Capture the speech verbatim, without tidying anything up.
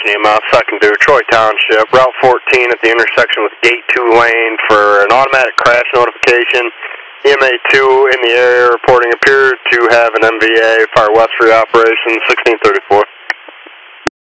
E M S, I can do Troy Township, Route fourteen at the intersection with Gate two Lane for an automatic crash notification. E M A two in the area reporting appeared to have an M V A, Fire West reoperation, sixteen thirty-four.